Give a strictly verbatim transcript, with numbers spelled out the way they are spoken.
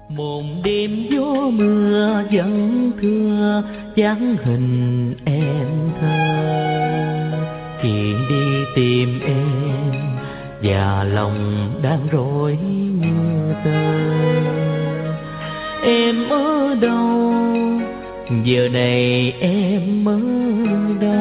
Một đêm gió mưa vẫn thưa dáng hình em thơ, chuyện đi tìm em và lòng đang rối như tơ. Em ở đâu giờ này, em ở đâu?